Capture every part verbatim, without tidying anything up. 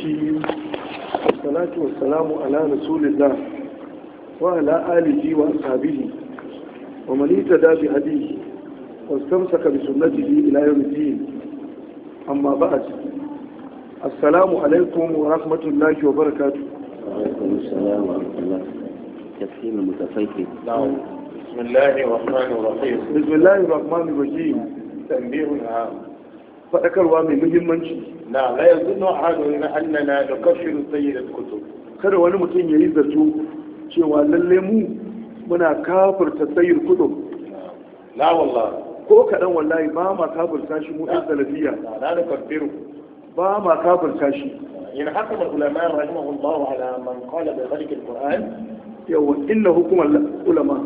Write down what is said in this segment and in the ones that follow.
الرجيم والصلاة والسلام على رسول الله وعلى آله وأصحابه ومن اهتدى بهديه واستمسك بسنته إلى يوم الدين. أما بعد، السلام عليكم ورحمة الله وبركاته. وعليكم السلام ورحمة الله. تفهيم المتفيكي. نعم. بسم الله الرحمن الرحيم. بسم الله الرحمن الرحيم. تنبيه عام. faɗakarwa mai muhimmanci. Na la yazunnu ahadun annana nukaffiru sayyid al-kutub. Kada wani mutum yayi zato cewa lalle mu muna kafirta sayyid kutub. La wallah. Ko kadan wallahi ba ma kafirta shi mu ɗan salafiya. La nukaffiru. Ba ma kafirta shi. In hakama ulama rahimahullah ala man qala bi khalq al-Qur'an. Yawa inna hukum ulama.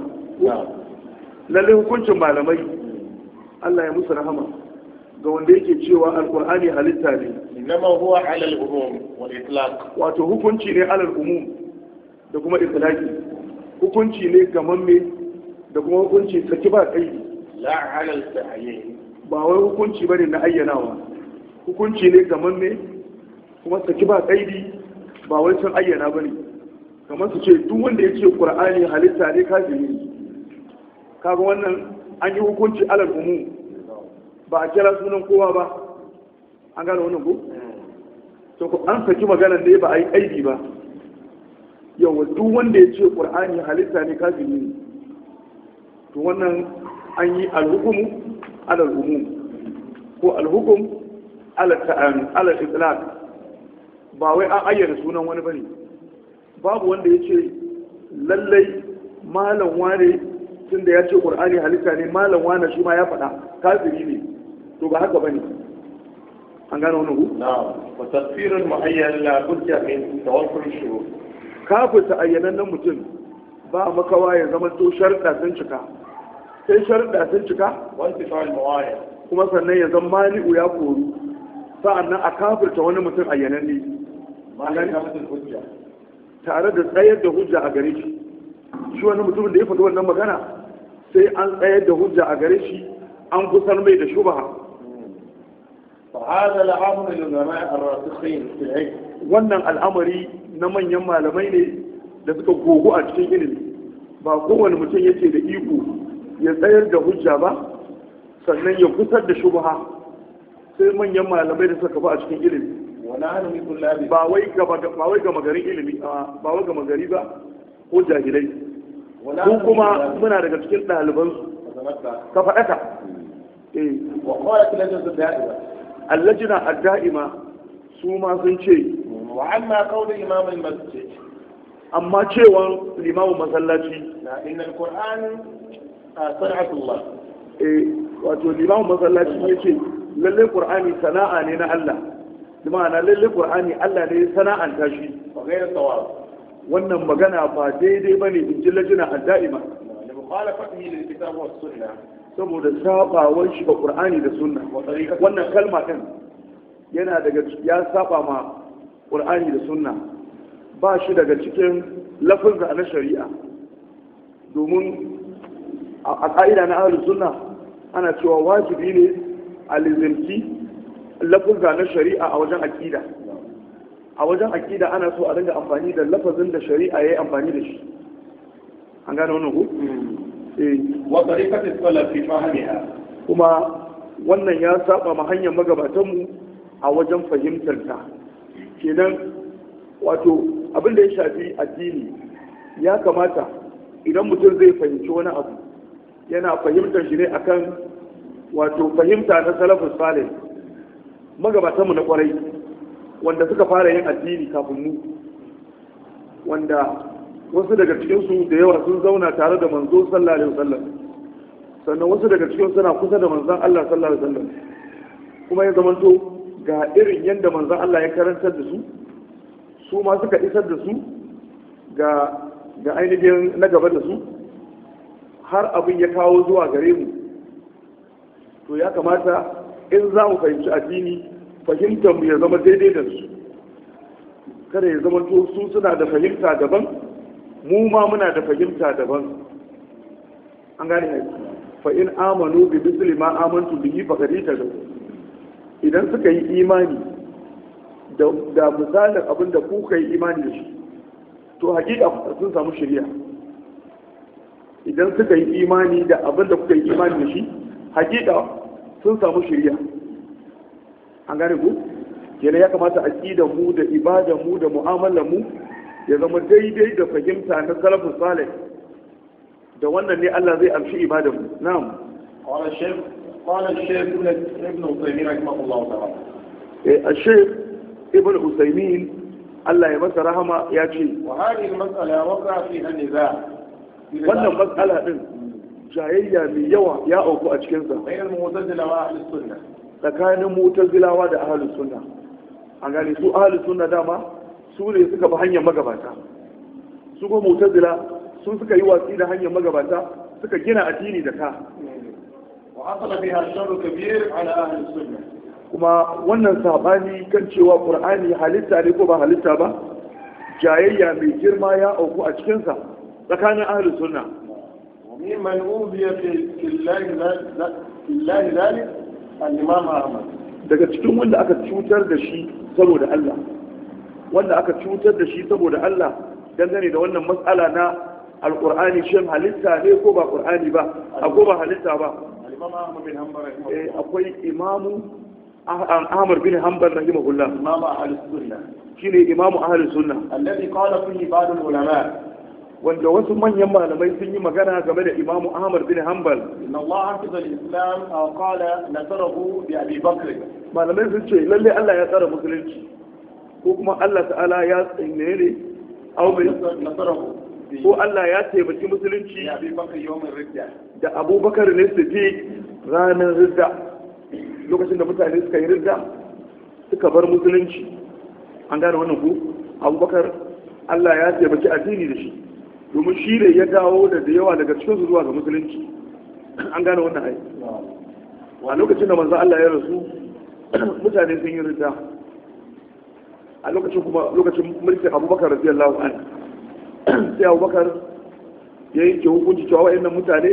Lalle hukuncin malamai Allah ya musu rahama ga wanda yake cewa alkur'ani halitta ne. Innama huwa ala al-umum wal itlaq. Wato hukunci ne ala al-umum da kuma itlaqi. Hukunci ne gamamme da kuma hukunci saki ba kai. La ala al-tahyin. Ba wai hukunci bane na ayyanawa. Hukunci ne gamamme kuma saki ba kaidi, ba wai sun ayyana bane. Kamar su ce duk wanda yake qur'ani halitta ne kafiri. Kaga wannan an yi hukunci ala al-umum. Ba a kira sunan kowa ba, an gane wannan ko? to ko an saki maganar ne ba a yi aiki ba. Yawa duk wanda ya ce ƙur'ani halitta ne kafiri ne, to wannan an yi alhukumu alal umum ko alhukum alal itlaq, ba wai an ayyana sunan wani bane. Babu wanda ya ce lallai malam wane tun da ya ce ƙur'ani halitta ne, malam wane shi ma ya faɗa kafiri ne. To ba haka bane, an gano wani hu? Na'am. Wa tafsirul mu'ayyan la budda min tawaffur shurut. Kafin ta ayyanan nan mutum ba makawa ya zama to sharuɗa sun cika. Sai sharuɗa sun cika, Wanti fa'al mu'ayyan. kuma sannan ya zama mani'u ya koru. Sa'annan a kafirta wani mutum ayyanan ne. Ma'ana ka mutum hujja. Tare da tsayar da hujja a gare shi. Shi wani mutumin da ya faɗi wannan magana sai an tsayar da hujja a gare shi, an kusar mai da shubha. فهذا الأمر للعلماء الراسخين في العلم. Wannan al'amari na manyan malamai ne da suka gogo a cikin ilimi. Ba kowane mutum yake da iko ya tsayar da hujja ba, sannan ya kusar da shubha. Sai manyan malamai da suka ba a cikin ilimi. ونحن من طلاب. Ba wai gaba ba wai gama garin ilimi, ba wai gama gari ba ko jahilai. Ko kuma muna daga cikin ɗalibansu. Ka faɗaka. Eh. وقالت لجنة الدائرة. Allajina ad-da'ima su ma sun ce, wa amma qawl imam al-masjid, amma cewa limamin masallaci na inna al-Qur'an san'atullah. eh wato limamin masallaci yace lalle Qur'ani sana'a ne na Allah. Ma'ana lalle Qur'ani Allah ne sana'anta shi. wa ghayr sawab. Wannan magana ba daidai bane in ji lajina ad-da'ima. li mukhalafatihi lil kitab was sunnah. Saboda sabawar shi ga Qur'ani da Sunna. Wannan kalma din yana daga ya saba ma Qur'ani da Sunna, ba shi daga cikin lafazza na shari'a. Domin a ƙa'ida na ahlus sunna ana cewa wajibi ne a lizimci lafazza na shari'a a wajen aqida. A wajen aqida ana so a dinga amfani da lafazin da shari'a yayi amfani da shi. An gane wannan ko? wa tariqati salaf fi fahmiha. Kuma wannan ya saba ma hanyar magabatanmu a wajen fahimtar ta. Kenan wato abin da ya shafi addini ya kamata idan mutum zai fahimci wani abu yana fahimtar shi ne akan wato fahimta na salafus salih, magabatanmu na kwarai wanda suka fara yin addini kafin mu, wanda wasu daga cikinsu da yawa sun zauna tare da manzo sallallahu alaihi wasallam, sannan wasu daga cikin suna kusa da manzon Allah sallallahu alaihi wasallam, kuma ya zamanto ga irin yadda manzon Allah ya karantar da su, su ma suka isar da su ga ga ainihin na gaba da su, har abin ya kawo zuwa gare mu. To ya kamata in za mu fahimci addini, fahimtar mu ya zama daidai da su, kada ya zamanto su suna da fahimta daban, mu ma muna da fahimta daban. An gane ne? Fa in amanu bi misli ma amantu bihi faqad ihtadaw. Idan suka yi imani da misalin abin da kuka yi imani da shi to hakika sun samu shari'a. Idan suka yi imani da abin da kuka yi imani da shi hakika sun samu shari'a. An gane ku kenan ya kamata aqidar mu da ibadar mu da mu'amalar mu ya zama daidai da fahimta na salafus salih, da wannan ne Allah zai amshi ibadar mu. Na'am. qala shaykh qala shaykh ibn Uthaymeen rahimahullah ta'ala eh al-shaykh ibn Uthaymeen Allah ya masa rahama ya ce wa hadhihi al-mas'ala waqa fiha an-niza' wannan mas'ala din jayayya mai yawa ya auku a cikin sa bayan mu'tazila wa ahli sunnah, tsakanin mu'tazilawa da ahlus sunna. An gane su ahlus sunna dama su ne suka bi hanyar magabata, su kuma mu'tazila sun suka yi watsi da hanyar magabata suka gina addini da ka. wa hasala biha sharru kabir ala ahli sunnah, kuma wannan sabani kan cewa qur'ani halitta ne ko ba halitta ba jayayya mai girma ya auku a cikin sa tsakanin ahlus sunna. wa mimman ubiya fi illahi illahi zalik al-imam Ahmad, daga cikin wanda aka cutar da shi saboda Allah wanda aka cutar da shi saboda Allah dangane da wannan matsala na alqur'ani shin halitta ne ko ba qur'ani ba a ko ba halitta ba. al-imam Ahmad bin Hanbal eh rahimahullah, akwai imamu Ahmad bin Hanbal rahimahullah imam ahli sunnah shine imamu ahli sunna alladhi qala fihi ba'd al-ulama wanda wasu manyan malamai sun yi magana game da imamu Ahmad bin Hanbal. inna Allah hafiza al-islam aw qala nasarahu bi Abi Bakr, Malamai sun ce lalle Allah ya tsara musulunci ko kuma Allah ta'ala ya tsaye ne au mai nasarahu bi ko Allah ya taimaki musulunci Abi Bakr yawm ar-ridda, da Abubakar ne su fi ranar ridda, lokacin da mutane suka yi ridda suka bar musulunci. An gane wannan ku Abubakar Allah ya taimaki addini da shi domin shi ne ya dawo da da yawa daga cikin su zuwa ga musulunci. An gane wannan ai a lokacin da manzo Allah ya rasu mutane sun yi ridda, a lokacin kuma lokacin mulkin Abubakar radiyallahu anhu sai Abubakar ya yi ke hukunci cewa wayannan mutane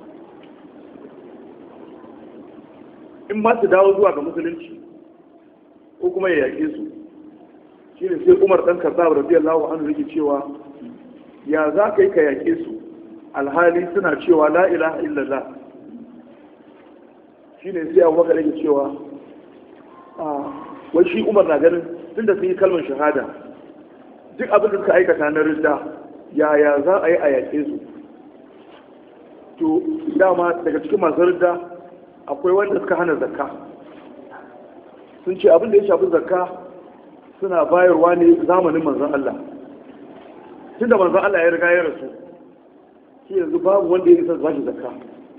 in ma su dawo zuwa ga musulunci ko kuma ya yake su. Shi ne sai Umar dan Khattab radiyallahu anhu yake cewa ya za ka yi ka yake su alhali suna cewa la ilaha illallah. Shi ne sai Abubakar yake cewa wai shi Umar na ganin tunda sun yi kalmar shahada duk abin da suka aikata na ridda yaya za a yi a yake su. To dama daga cikin masu ridda akwai wanda suka hana zakka, sun ce abin da ya shafi zakka suna bayarwa ne zamanin manzon Allah, tunda manzon Allah ya riga ya rasu shi yanzu babu wanda ya isa ba shi zakka.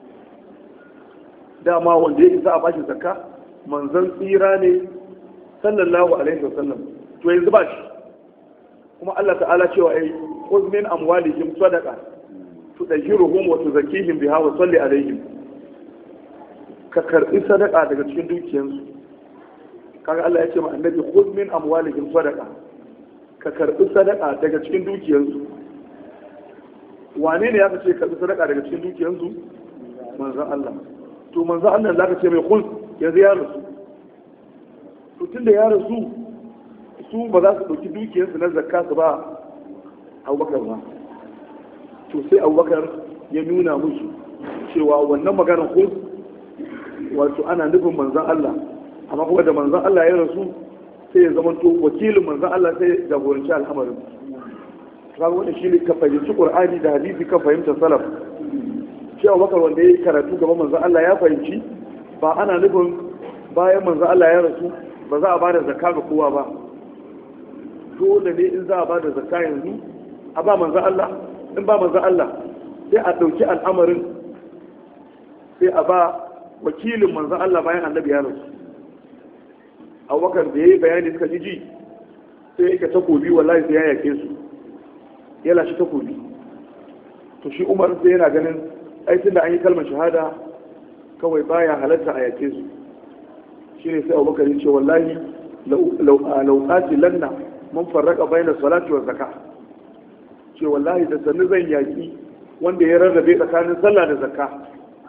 Dama wanda ya isa a bashi zakka manzon tsira ne sallallahu alaihi wasallam, to yanzu ba shi kuma Allah ta'ala cewa ai khudh min amwalihim sadaqa tudahhiruhum wa tuzakkihim biha wa salli alaihim, ka karbi sadaka daga cikin dukiyansu. Kaga Allah ya ce ma annabi khudh min amwalihim sadaqa, ka karbi sadaka daga cikin dukiyansu. Wane ne ya ce karbi sadaka daga cikin dukiyansu? Manzon Allah. To manzon Allah zaka ce mai khudh yanzu ya rasu, to tunda ya rasu su ba za su dauki dukiyarsu na zakka su ba Abubakar ba. To sai Abubakar ya nuna musu cewa wannan maganar khudh wato ana nufin manzon Allah, amma kuma da manzon Allah ya rasu sai ya zama to wakilin manzon Allah sai ya jagoranci al'amarin. Kaga wannan shine ka fahimci Qur'ani da hadisi ka fahimta salaf. Shi Abubakar wanda yayi karatu gaban manzon Allah ya fahimci ba ana nufin bayan manzon Allah ya rasu ba za a bada zakka ga kowa ba. Dole ne in za a bada zakka yanzu a ba manzon Allah, in ba manzon Allah sai a dauki al'amarin sai a ba wakilin manzan Allah bayan annabi ya rasu. Abubakar da ya yi bayani suka ji ji sai yake takobi wallahi sai ya yake su, ya lashe takobi. To shi Umar sai yana ganin aikin da an yi kalmar shahada kawai baya halatta a yake su. Shi ne sai Abubakar ya ce wallahi lauƙaci lanna mun farraka bayan salati wa zaka, ce wallahi da sannu zan yaki wanda ya rarrabe tsakanin sallah da zakka.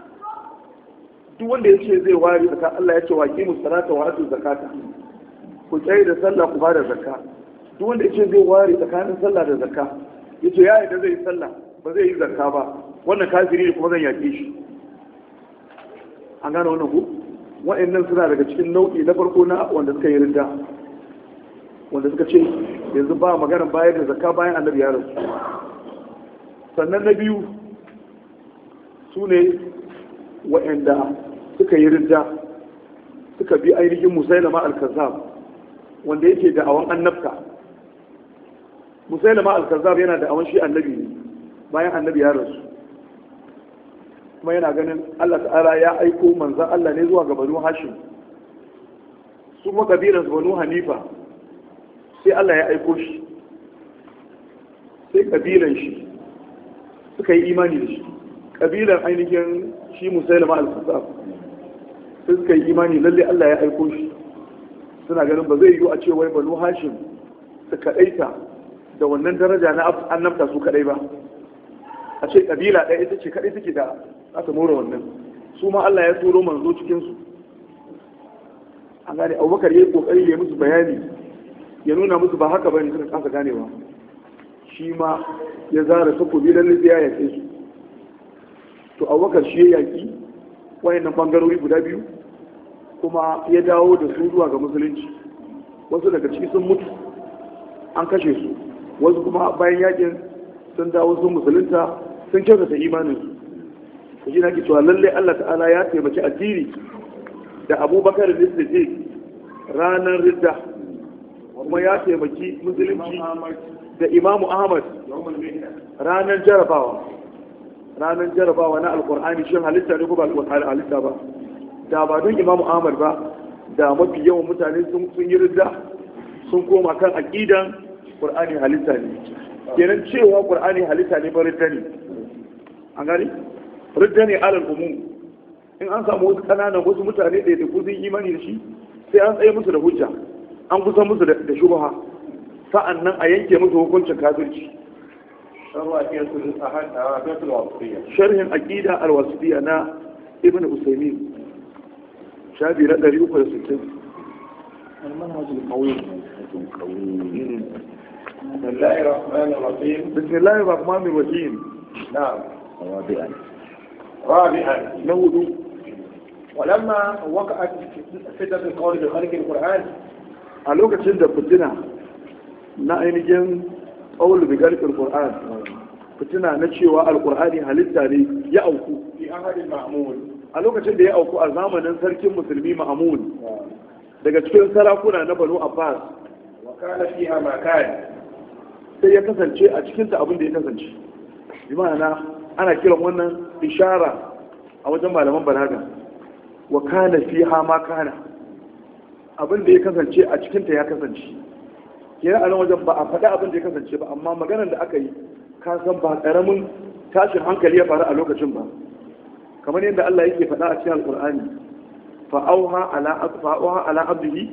Duk wanda ya ce zai wari zakka Allah ya ce wa qimus salata wa atu zakata, ku tsaye da sallah ku ba da zakka. Duk wanda yake zai ware tsakanin sallah da zakka yace ya yadda zai yi sallah ba zai yi zakka ba, wannan kafiri ne kuma zan yaƙe shi. An gane wannan ku? Wa'annan suna daga cikin nau'i na farko na wanda suka yi ridda, wanda suka ce yanzu ba maganar bayar da zakka bayan annabi ya rasu. Sannan na biyu su ne wa'anda suka yi ridda suka bi ainihin Musailama al-Kazzab wanda yake da awan annabta. Musailama al-Kazzab yana da awan shi annabi ne bayan annabi ya rasu, kuma yana ganin Allah ta'ala ya aiko manzan Allah ne zuwa ga Banu Hashim, su kuma kabilan Banu Hanifa sai Allah ya aiko shi, sai kabilan shi suka yi imani da shi. Kabilan ainihin shi Musailama al-Kazzab sai suka yi imani lalle Allah ya aiko shi, suna ganin ba zai yiwu a ce wai Banu Hashim su kadaita da wannan daraja na annabta su kadai ba, a ce kabila ɗaya ita ce kadai take da aka more wannan, su ma Allah ya turo manzo cikin su. An gane Abubakar yayi kokari ya musu bayani ya nuna musu ba haka bane, suka kasa ganewa. Shi ma ya zara takobi lalle ya yake su. To Abubakar shi ya yaki wayannan bangarori guda biyu kuma ya dawo da su zuwa ga musulunci. Wasu daga ciki sun mutu an kashe su, wasu kuma bayan yakin sun dawo sun musulunta sun kyautata imaninsu. Kaji na ke cewa lalle Allah ta'ala ya taimaki addini da Abubakar da Siddiq ranar ridda, kuma ya taimaki musulunci da Imamu Ahmad ranar jarabawa ranar jarabawa na alkur'ani shin halitta ne ko ba halitta ba. Da ba don Imamu Ahmad ba da mafi yawan mutane sun yi ridda sun koma kan aqidan Qur'ani halitta ne. Kenan cewa Qur'ani halitta ne ba ridda ne. An gani? Ridda ne alal umum. In an samu wasu kananan wasu mutane da da kuzin imani da shi sai an tsaye musu da hujja, an kusa musu da shubha, sa'an nan a yanke musu hukuncin kafirci. Sharhin aqida al-wasitiyya na Ibn Usaymin shafi na ɗari uku da sittin. المنهج القوي بسم الله الرحمن الرحيم بسم الله الرحمن الرحيم. نعم. رابعا رابعا نود ولما وقعت فتنة القول بخلق القرآن a lokacin da fitina na ainihin ƙaul bi galibin Qur'an, fitina na cewa alƙur'ani halitta ne ya auku في أحد المأمون a lokacin da ya auku a zamanin sarkin musulmi Ma'mun daga cikin sarakuna na Banu Abbas, وكان فيها ما كان sai ya kasance a cikinta abin da ya kasance. Bi ma'ana ana kiran wannan ishara a wajen malaman balaga, wa kana fiha ma kana, abin da ya kasance a cikinta ya kasance. Kenan a nan wajen ba a faɗi abin da ya kasance ba, amma maganar da aka yi ka san ba ƙaramin tashin hankali ya faru a lokacin ba, kamar yadda Allah yake faɗa a cikin Alƙur'ani, fa'auha ala fa'auha ala abdihi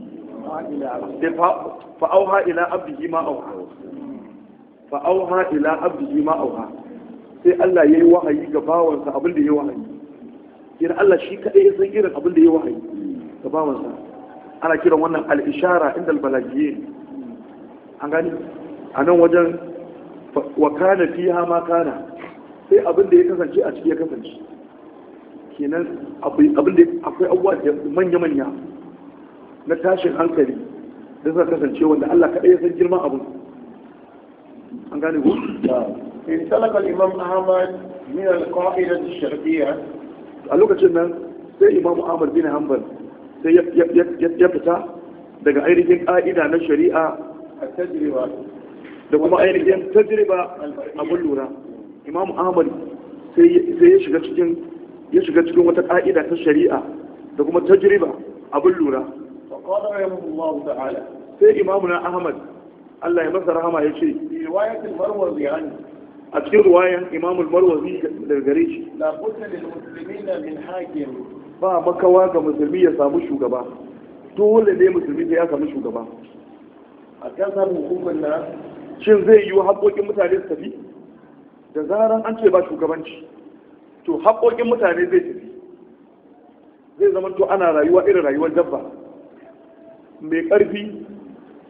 fa'auha ila abdihi ma auha fa'auha ila abdihi ma auha, sai Allah yayi wahayi ga bawansa abin da yayi wahayi. Kenan Allah shi kadai ya san irin abin da yayi wahayi ga bawansa. Ana kiran wannan al-ishara inda al-balagiyyin. An gani a nan wajen wa kana fiha ma kana, sai abin da ya kasance a ciki ya kasance. Kenan abin da akwai abubuwa da manya-manya na tashin hankali da suka kasance wanda Allah kadai ya san girman abin. An gane ku? انطلق الإمام أحمد من القاعدة الشرعية. A lokacin nan sai Imam Ahmad bin Hanbal sai ya fita daga ainihin ƙa'ida na shari'a التجربة da kuma ainihin tajriba abin lura. Imam Ahmad sai ya shiga cikin ya shiga cikin wata ƙa'ida ta shari'a da kuma tajriba abin lura. وقال رحمه الله تعالى Sai Imamuna Ahmad Allah ya masa rahama ya ce في رواية المروزي عنه a cikin ruwayan Imamul Marwazi daga gare shi, لا بد للمسلمين من حاكم. ba makawa ga musulmi ya samu shugaba, dole ne musulmi sai ya samu shugaba. أكثر حكومة الناس Shin zai yi haƙoƙin mutane su tafi? Da zaran an ce ba shugabanci, to haƙoƙin mutane zai tafi. Zai zama to ana rayuwa irin rayuwar dabba. Mai ƙarfi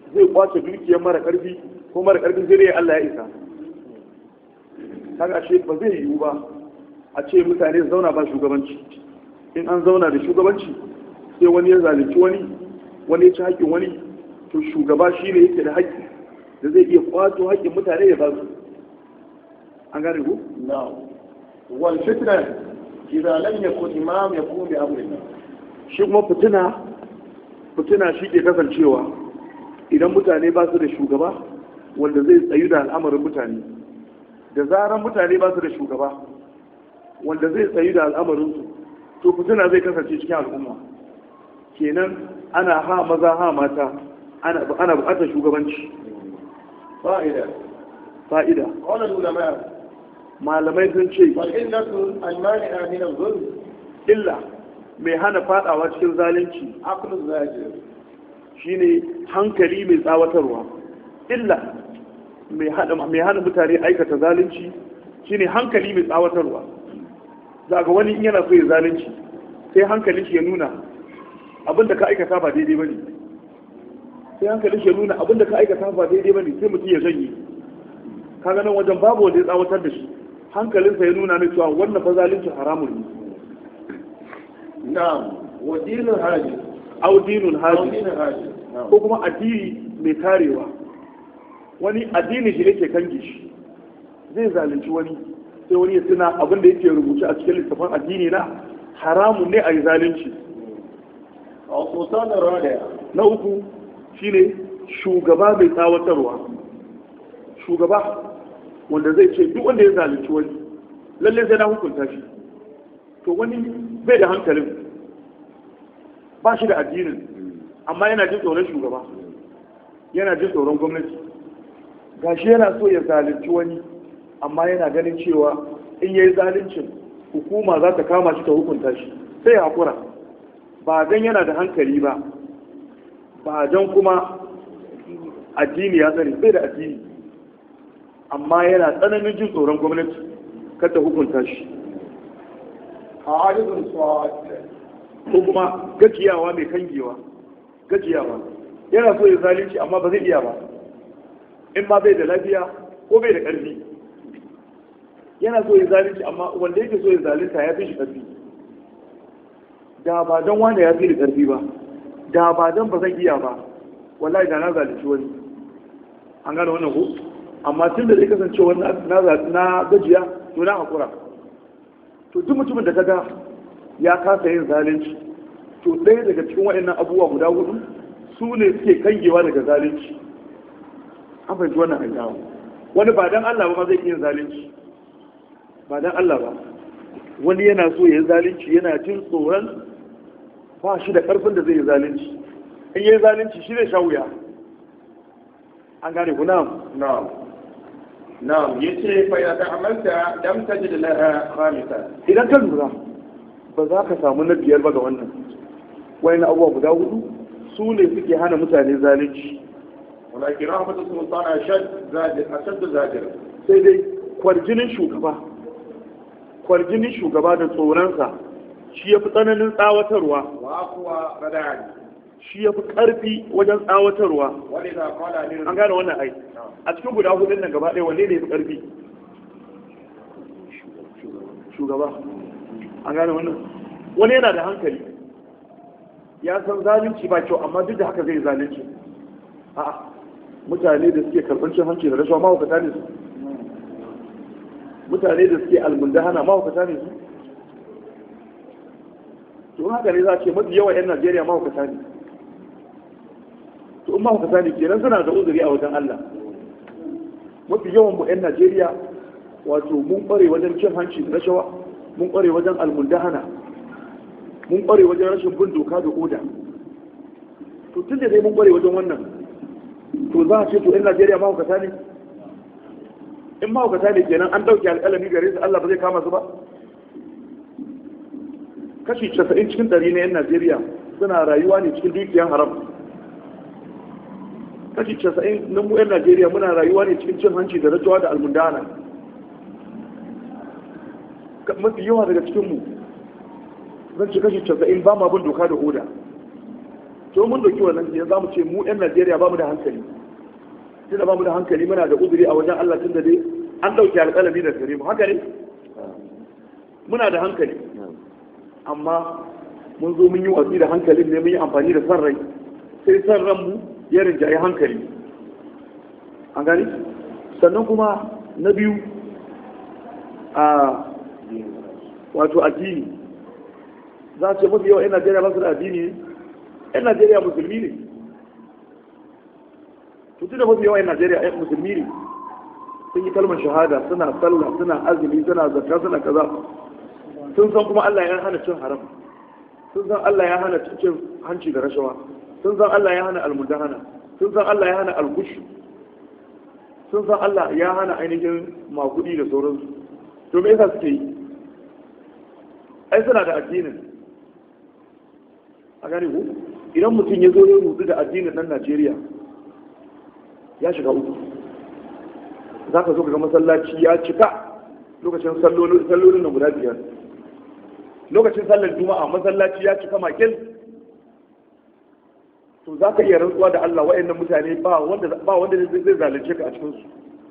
zai kwace dukiyar mara karfi ko mara karfin zai ya Allah ya isa. Kaga ashe ba zai yiwu ba a ce mutane zauna ba shugabanci. In an zauna da shugabanci sai wani ya zalunci wani wani ya ci haƙƙin wani, to shugaba shi ne yake da haƙƙi da zai iya kwato haƙƙin mutane ya ba su. An gane ku? na'am wal fitna idza lam yakun imam yakun bi amrillah. Shi kuma fitina fitina shi ke kasancewa idan mutane ba su da shugaba wanda zai tsayu da al'amarin mutane. Da zaran mutane ba su da shugaba wanda zai tsayu da al'amarinsu, to fitina zai kasance cikin al'umma. Kenan ana ha maza ha mata, ana ana buƙatar shugabanci. fa'ida Fa'ida, qala ulama malamai sun ce wal illatu al-mani'a min al-zulm illa mai hana fadawa cikin zalunci aqlu zajir. shine hankali mai tsawatarwa. Illa mai hana mai hana mutane aikata zalunci shine hankali mai tsawatarwa. Zaga wani in yana so ya zalunci sai hankalin shi ya nuna abinda ka aikata ba daidai bane. Sai hankalin shi ya nuna abinda ka aikata ba daidai bane sai mutum ya janye. Kaga nan wajen babu wanda ya tsawatar da shi. Hankalinsa ya nuna ne cewa wannan fa zalunci haramun ne. na'am wa dinul haji Au dinul wa haji dinul haji na'am ko kuma addini mai karewa. Wani addini shi yake kange shi, zai zalunci wani sai wani ya tuna abin da yake rubuce a cikin littafin addini na haramun ne a yi zalunci. aw sultan ar-radi. Na uku shine shugaba mai tsawatarwa. Shugaba wanda zai ce duk wanda ya zalunci wani lalle sai na hukunta shi. To wani bai da hankalin, ba shi da addinin, amma yana jin tsoron shugaba, yana jin tsoron gwamnati. Gashi yana so ya zalunci wani, amma yana ganin cewa in yayi zaluncin hukuma za ta kama shi ta hukunta shi, sai ya hakura. Ba dan yana da hankali ba, ba dan kuma addini ya tsare, bai da addini, amma yana tsananin jin tsoron gwamnati kar ta hukunta shi. A'adun sa'ad. Ko kuma gajiyawa mai kangewa, gajiyawa yana so ya zalunci amma ba zai iya ba, in ma bai da lafiya ko bai da ƙarfi. Yana so ya zalunci amma wanda yake so ya zalunta ya fi shi ƙarfi. Da ba don wanda ya fi da ƙarfi ba, da ba don ba zan iya ba, wallahi da na zalunci wani. An gane wannan ko? Amma tun da zai kasance wani na gajiya, to na hakura. To duk mutumin da kaga ya kasa yin zalunci, to ɗaya daga cikin waɗannan abubuwa guda hudu su ne suke kangewa daga zalunci. An fahimci wannan hanyar. Wani ba don Allah ba ma zai yin zalunci, ba don Allah ba. Wani yana so ya yi zalunci, yana jin tsoron ba shi da ƙarfin da zai yi zalunci. In yi zalunci shi ne sha wuya. An gane ku na'am. Na'am. Na'am, yace fa ya ta'amalta lam tajid laha khamisa. Idan ka lura ba za ka samu na biyar ba ga wannan. Wani abubuwa guda hudu su ne suke hana mutane zalunci. Walakin rahmatu sultan ashad zajir ashad zajir. Sai dai kwarjinin shugaba. Kwarjinin shugaba da tsoronsa shi ya fi tsananin tsawatarwa. Wa aqwa rada'an. Shi ya fi ƙarfi wajen tsawatarwa. Wani da qala lil An gane wannan ai. A cikin guda hudun nan gaba ɗaya wanne ne ya fi ƙarfi? Shugaba. An gane wannan. Wani yana da hankali, ya san zalunci ba kyau, amma duk da haka zai zalunci. A'a, mutane da suke karɓar cin hanci da rashawa mahaukata ne su. Mutane da suke almundahana mahaukata ne su. To haka ne za a ce mafi yawan 'yan Najeriya mahaukata ne. To in mahaukata ne kenan suna da uzuri a wajen Allah. Mafi yawan mu 'yan Najeriya wato mun ƙware wajen cin hanci da rashawa, mun ƙware wajen almundahana, mun ƙware wajen rashin bin doka da oda. To tun da dai mun ƙware wajen wannan, to za a ce to 'yan Najeriya mahaukata ne? In mahaukata ne kenan an ɗauke alƙalami gare su, Allah ba zai kama su ba? Kashi casa'in cikin ɗari na 'yan Najeriya suna rayuwa ne cikin dukiyar haram. Kashi casa'in na mu 'yan Najeriya muna rayuwa ne cikin cin hanci da rashawa da almundana. Mafi yawa daga cikinmu zan ce kashi casa'in ba ma bin doka da oda. to mun doki wannan ne za mu ce mu 'yan Najeriya ba mu da hankali tunda ba mu da hankali muna da uzuri a wajen Allah tunda dai an ɗauki alƙalami da gare mu haka ne muna da hankali amma mun zo mun yi watsi da hankalin ne mun yi amfani da san rai sai san ranmu ya rinjaye hankali an gani sannan kuma na biyu a wato addini za a ce mafi yawa 'yan Najeriya ba su da addini ne 'yan Najeriya musulmi ne tutu da mafi yawa 'yan Najeriya 'yan musulmi ne sun yi kalmar shahada suna sallah suna azumi suna zakka suna kaza sun san kuma Allah ya hana cin haram sun san Allah ya hana cin hanci da rashawa sun san Allah ya hana almudahana sun san Allah ya hana algushu sun san Allah ya hana ainihin makudi da sauransu to me yasa suke yi ai suna da addinin a gane ku idan mutum ya zo ya rudu da addinin nan Najeriya ya shiga uku za ka zo ga masallaci ya cika lokacin sallolin na guda biyar lokacin sallar juma'a masallaci ya cika makil to za ka iya rantsuwa da Allah wa'annan mutane ba wanda zai zalunce ka a cikinsu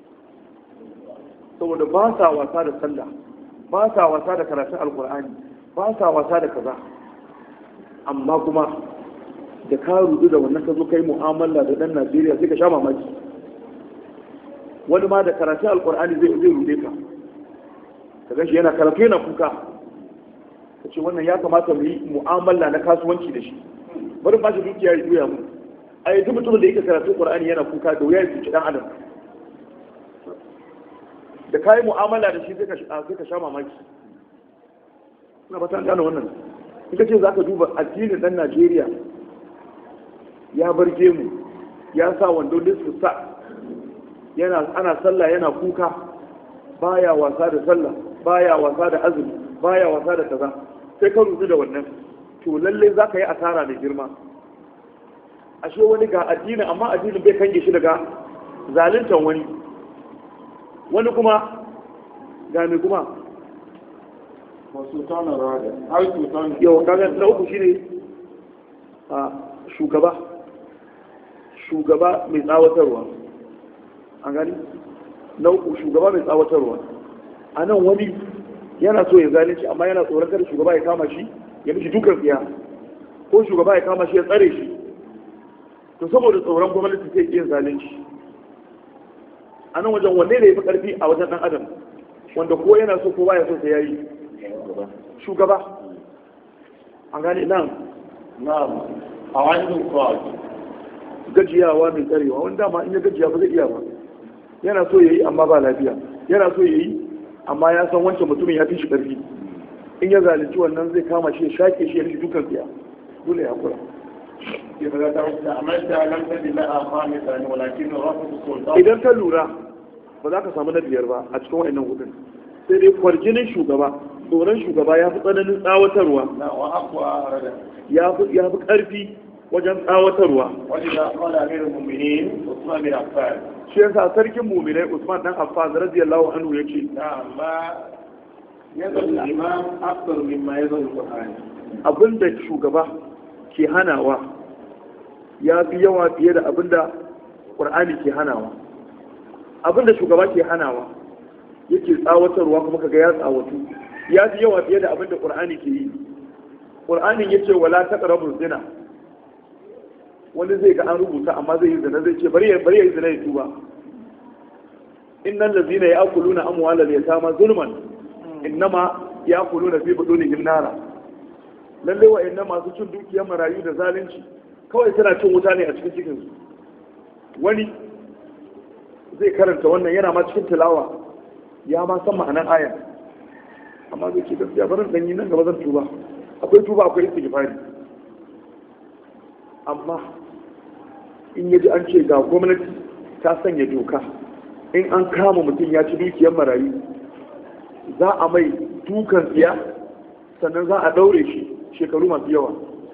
saboda ba sa wasa da sallah ba sa wasa da karatun alkur'ani ba sa wasa da kaza amma kuma da ka rudu da wannan ka zo kai mu'amala da dan Najeriya sai ka sha mamaki wani ma da karatun alkur'ani zai zai rude ka ka gashi yana karatu yana kuka ka ce wannan ya kamata mu yi mu'amala na kasuwanci da shi bari ba shi dukiya ya juya mu a yanzu mutumin da yake karatun qur'ani yana kuka da wuya ya cuci dan adam da kayi mu'amala da shi sai ka sai ka sha mamaki ina fata gane wannan ita ce za ka duba addinin dan Najeriya ya barge mu ya sa wando lissu sa yana ana sallah yana kuka baya wasa da sallah baya wasa da azumi baya wasa da kaza sai ka rubu da wannan to lalle za ka yi asara da girma ashe wani ga addini amma addinin bai kange shi daga zaluntan wani wani kuma ga mai kuma yau kaga na uku shine a shugaba shugaba mai tsawatarwa an gani na uku shugaba mai tsawatarwa a nan wani yana so ya zalunci amma yana tsoron kada shugaba ya kama shi ya mishi dukan tsiya ko shugaba ya kama shi ya tsare shi to saboda tsoron gwamnati sai yin zalunci a nan wajen wanne ne ya fi karfi a wajen dan adam wanda ko yana so ko baya so sai yayi shugaba an gane nan na'am a wani cross gajiyawa mai tsarewa wanda dama in ya gajiya ba zai iya ba yana so yayi amma ba lafiya yana so yayi amma ya san wancan mutumin ya fi shi karfi in ya zalunci wannan zai kama shi ya shaƙe shi ya rufe dukan tsiya dole ya kura idan ka lura ba za ka samu na biyar ba a cikin wa'annan hudun sai dai kwarjinin shugaba tsoron shugaba ya fi tsananin tsawatarwa ya fi ƙarfi wajen tsawatarwa shi yasa sarkin muminai Usman dan Affan radiyallahu anhu yake abinda shugaba ke hanawa ya fi yawa fiye da abinda Qur'ani ke hanawa abinda shugaba ke hanawa yake tsawatarwa kuma kaga ya tsawatu ya fi yawa fiye da abinda Qur'ani ke yi Qur'anin yace wala taqrabu zina wani zai ga an rubuta amma zai yi zina zai ce bari ya bari ya yi zina ya tuba innal ladzina ya'kuluna amwalal yatama zulman innama ya'kuluna fi budunihim nara lalle wa inna masu cin dukiyar marayu da zalunci kawai suna cin wuta ne a cikin cikin su wani zai karanta wannan yana ma cikin tilawa ya ma san ma'anar aya amma zai ce gaskiya barin dan yi nan gaba zan tuba akwai tuba akwai istighfari amma in yaji an ce ga gwamnati ta sanya doka in an kama mutum ya ci dukiyar marayu za a mai dukan tsiya sannan za a daure shi shekaru masu yawa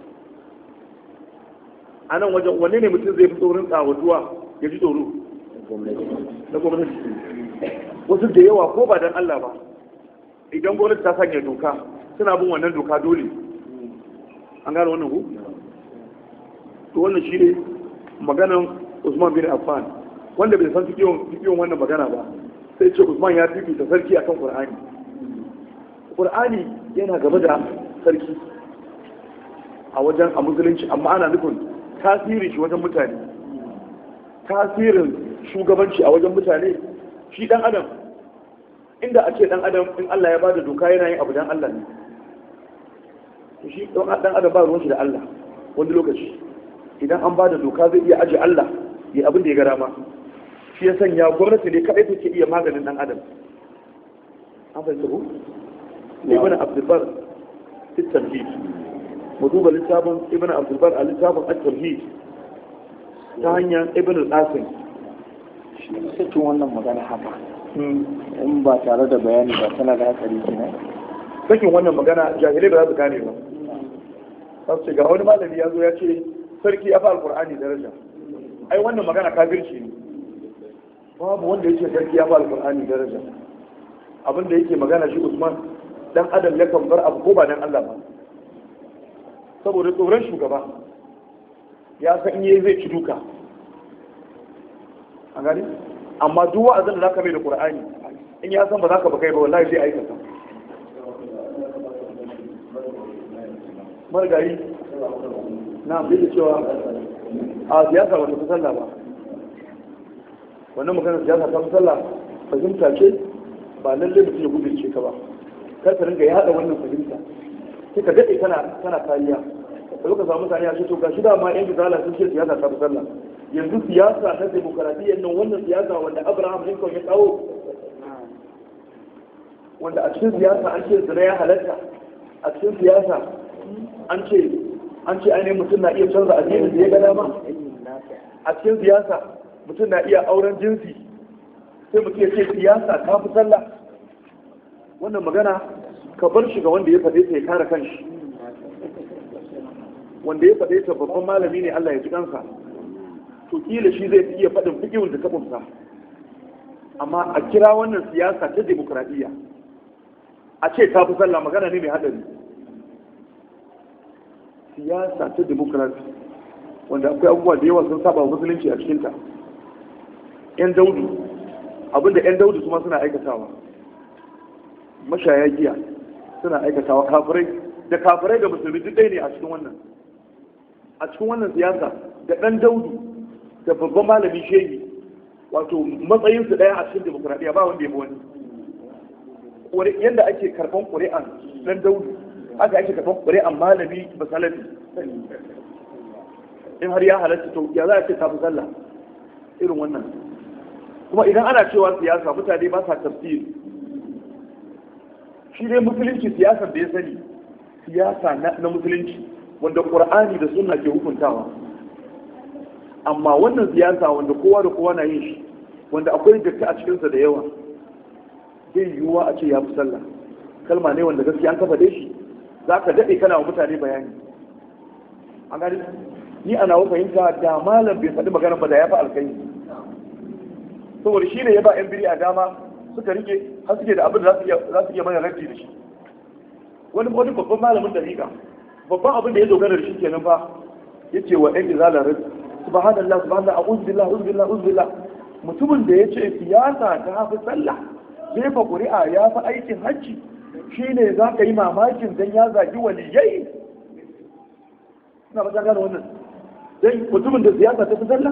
a nan wajen wanne ne mutum zai fi tsoron tsawatuwa ya ji tsoro na gwamnati wasu da yawa ko ba don Allah ba idan gwamnati ta sanya doka suna bin wannan doka dole an gane wannan ku to wannan shi ne maganan Usman bin Affan wanda bai san fikiyon wannan magana ba sai ce Usman ya fifita sarki akan Qur'ani. Qur'ani yana gaba da sarki a wajen a musulunci, amma ana nufin tasirin shi wajen mutane, tasirin shugabanci a wajen mutane. Shi dan adam inda a ce dan adam in Allah ya bada doka yana yin abu dan Allah ne, shi dan adam ba ruwan shi da Allah. Wani lokaci idan an bada doka zai iya aje Allah ya abin da ya ga dama. Shi ya sanya gwamnati ne kadai take iya maganin dan adam. An fahimta ko? Ibn Abdul Bar fi Tamhid, mu duba littafin Ibn Abdul Bar a littafin At-Tamhid ta hanyar Ibn al-Qasim. Sakin wannan magana haka in ba tare da bayani ba tana da hatsari kenan. Sakin wannan magana jahilai ba za su gane ba. Sai ce ga wani malami ya zo ya ce sarki ya fa alqur'ani daraja. Ai wannan magana kafirci ne. Babu wanda yake sarki ya fa alqur'ani daraja. Abin da yake magana shi Usman dan adam ya kan bar abu ko ba dan Allah ba. Saboda tsoron shugaba ya san in yayi zai ci duka. A gani? Amma duk wa'azin da zaka mai da Qur'ani in ya san ba za ka ba kai ba wallahi zai aikata. Margari na bi da cewa a siyasa wata ta sallah ba. Wannan maganar siyasa ta sallah fahimta ce ba lalle mutum ya gudunce ka ba. Kar ka ringa yada wannan fahimta. Sai ka dade kana kana kariya. Da ka samu mutane a ce to gashi da ma yan bizala sun ce siyasa ta sallah. Yanzu siyasa ta demokradiyyar nan wannan siyasa wanda Abraham Lincoln ya kawo, wanda a cikin siyasa an ce zina ya halatta, a cikin siyasa an ce an ce ainihin mutum na iya canza addinin da ya ga dama, a cikin siyasa mutum na iya auren jinsi, sai mutum ya ce siyasa ta fi sallah. Wannan magana ka bar shi ga wanda ya faɗe ta ya kare kanshi, wanda ya faɗe ta babban malami ne Allah ya ji kansa, to kila shi zai iya faɗin fikihun da ta kunsa. Amma a kira wannan siyasa ta demokradiyya a ce ta fi sallah magana ne mai haɗari. Siyasa ta demokrasi wanda akwai abubuwa da yawa sun saba wa musulunci a cikinta. yan daudu abinda yan daudu kuma suna aikatawa, mashaya giya suna aikatawa, kafirai da kafirai da musulmi duk ɗaya ne a cikin wannan a cikin wannan siyasa. Da ɗan daudu da babban malami shehi wato matsayinsu ɗaya a cikin demokradiyya, ba wanda ya bi wani. Yadda ake karɓan ƙuri'an ɗan daudu haka ake karɓan ƙuri'an malami ba salafi. In har ya halatta to ya za a ce tafi sallah irin wannan. Kuma idan ana cewa siyasa mutane ba sa tafsiri, shi dai musulunci siyasar da ya sani siyasa na musulunci wanda ƙur'ani da sunna ke hukuntawa. Amma wannan siyasa wanda kowa da kowa na yin shi, wanda akwai datti a cikinsa da yawa, zai yiwuwa a ce ya fi sallah. Kalma ne wanda gaskiya an kafa dai shi za ka daɗe kana wa mutane bayani. A gani ni ana wa fahimta da malam bai faɗi magana ba da ya fi alkai, saboda shi ne ya ba yan biri a dama suka rike har suke da abin da za su iya mana raji da shi. Wani wani babban malamin da riga babban abin da ya dogara da shi kenan fa yace wa ɗan izala raji subhanallah subhanallah a'udhu billahi a'udhu billahi a'udhu billahi. Mutumin da yace siyasa ta fi sallah, jefa ƙuri'a ya fi aikin hajji, shine za ka yi mamakin dan ya zagi waliyai. Ina ba ta gane wannan. Dan mutumin da siyasa ta fi sallah,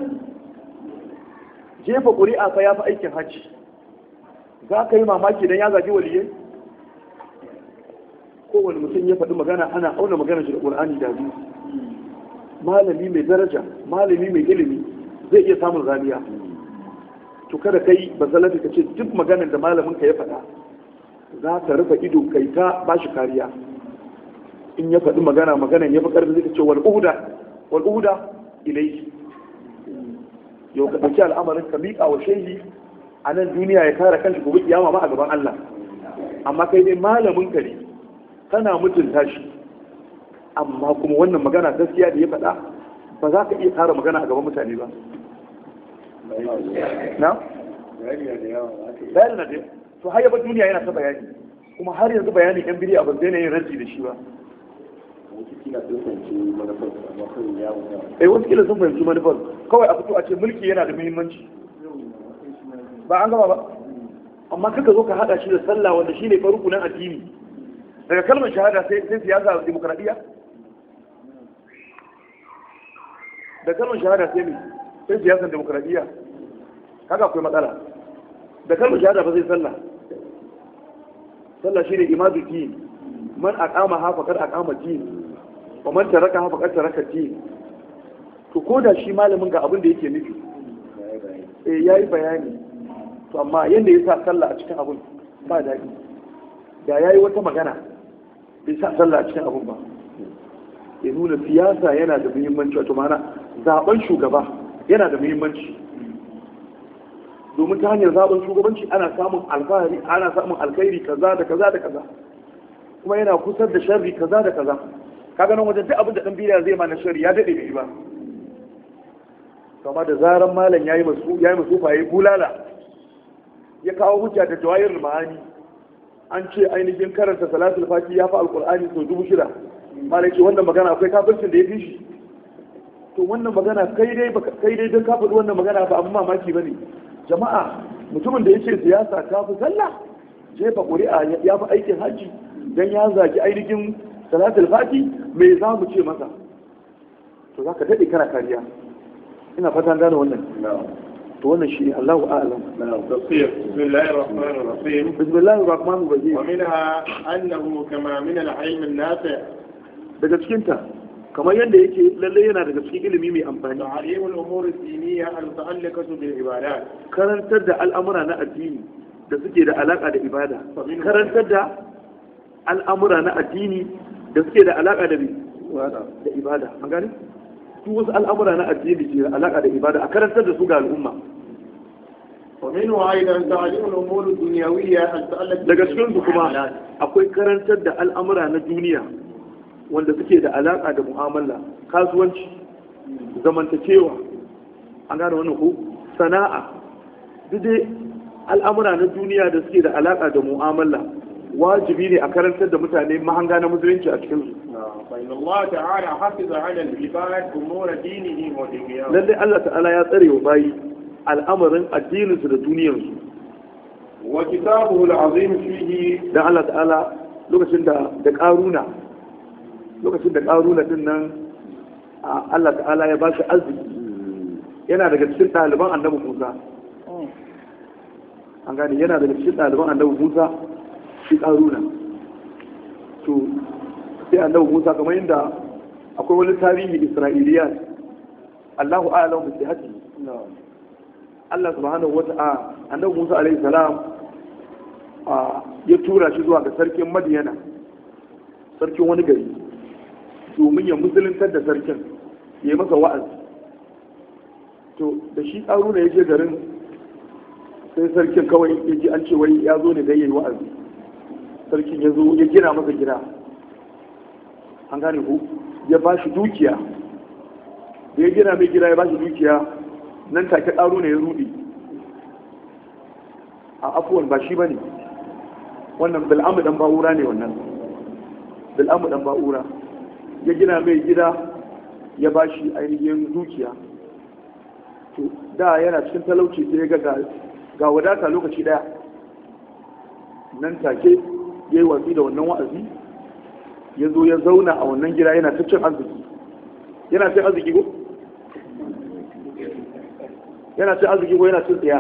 jefa ƙuri'a fa ya fi aikin hajji, za ka yi mamaki dan ya zagi waliyai. Kowane mutum ya faɗi magana ana auna magana shi da ƙur'ani da hadisi. Malami mai daraja, malami mai ilimi zai iya samun zaniya. To kada kai ba salafi ka ce duk maganar da malamin ka ya faɗa za ka rufe ido kai ta ba shi kariya. In ya faɗi magana maganar ya fi ƙarfi zai ce wal uhuda wal uhuda ilai. Yau ka ɗauki al'amarin ka miƙa wa shehi a nan duniya ya kare kanshi gobe kiyama ma a gaban Allah. Amma kai dai malamin ka ne kana mutunta shi, amma kuma wannan magana gaskiya da ya faɗa ba za ka iya kare magana a gaban mutane ba. Na? Bayani na dai. To har yaba duniya yana ta bayani, kuma har yanzu bayanin yan biri a ba zai yin raji da shi ba. eh wasu kila sun fahimci manufar kawai a fito a ce mulki yana da muhimmanci ba an gama ba amma kaka zo ka hada shi da sallah wanda shine faruku nan addini daga kalmar shahada sai sai siyasa da demokradiya da kalmar shahada sai ne sai siyasar demokradiya kaga akwai matsala da kalmar shahada ba zai sallah sallah shine imadu din man aqama ha faqad aqama din wa man taraka ha faqad taraka din to ko da shi malamin ga abin da yake nufi eh yayi bayani to amma yanda ya sa sallah a cikin abun ba daɗi da yayi wata magana bai sa sallah a cikin abun ba ya nuna siyasa yana da muhimmanci wato mana zaben shugaba yana da muhimmanci domin ta hanyar zaben shugabanci ana samun alfahari ana samun alkhairi kaza da kaza da kaza kuma yana kusar da sharri kaza da kaza kaga nan wajen duk abin da dan bidiya zai ma na sharri ya dade bai ba kama da zaran malam yayi masu yayi masu faye bulala ya kawo hujja da jawahirul ma'ani an ce ainihin karanta salatul fati ya fa alqur'ani sau dubu shida malai ce wannan magana akwai kafircin da ya fi shi to wannan magana kai dai kai dai don kafir wannan magana ba abin mamaki bane jama'a mutumin da yake siyasa ta fi sallah jefa ƙuri'a ya fi aikin hajji dan ya zagi ainihin salatul fati me za mu ce masa to zaka dade kana kariya ina fatan gane wannan to wannan shi ne Allahu a'lam. Tafsir Bismillahir Rahmanir Rahim. Bismillahir Rahmanir Rahim. Wa minha annahu kama min al-ilm an-nafi' daga cikin ta kamar yadda yake lalle yana daga cikin ilimi mai amfani. Ta'limul umur ad-diniyya al-muta'alliqatu bil ibadat. Karantar da al'amura na addini da suke da alaka da ibada. Karantar da al'amura na addini da suke da alaka da da ibada. An gane? Duk wasu al'amura na addini ke da alaka da ibada a karantar da su ga al'umma. ومنه أيضا تعليم الأمور الدنيوية المتعلقة daga cikin su kuma akwai karantar da al'amura na duniya wanda suke da alaka da mu'amala kasuwanci zamantakewa an gane wannan ko sana'a duk dai al'amura na duniya da suke da alaka da mu'amala wajibi ne a karantar da mutane mahanga na musulunci a cikin su فإن الله تعالى حفظ على العباد أمور دينهم ودنياهم lalle Allah ta'ala ya tsare wa bayi al'amarin addininsu da duniyarsu وكتابه العظيم فيه dan Allah ta'ala lokacin da da karuna lokacin da karuna din nan Allah ta'ala ya bashi arziki yana daga cikin ɗaliban annabi Musa an gane yana daga cikin ɗaliban annabi Musa shi karuna to sai annabi Musa kamar yadda akwai wani tarihi Isra'iliya Allahu a'lamu bi sihhati Allah subhanahu wata'ala annabi Musa alaihi salam ya tura shi zuwa ga sarkin Madiyana sarkin wani gari domin ya musuluntar da sarkin ya yi masa wa'azi to da shi Haruna ya je garin sai sarkin kawai ya ji an ce wai ya zo ne da yayi wa'azi sarkin ya zo ya gina masa gida an gane ku ya ba shi dukiya da ya gina mai gida ya ba shi dukiya nan take ɗaro ne ya rudi a afuwan ba shi ba ne wannan bil'amu ɗan ba'ura ne wannan bil'amu ɗan ba'ura ya gina mai gida ya ba shi ainihin dukiya to da yana cikin talauci sai ya ga ga wadata lokaci ɗaya nan take ya yi watsi da wannan wa'azi ya zo ya zauna a wannan gida yana ta cin arziki yana cin arziki ko? yana cin arziki ko yana cin tsiya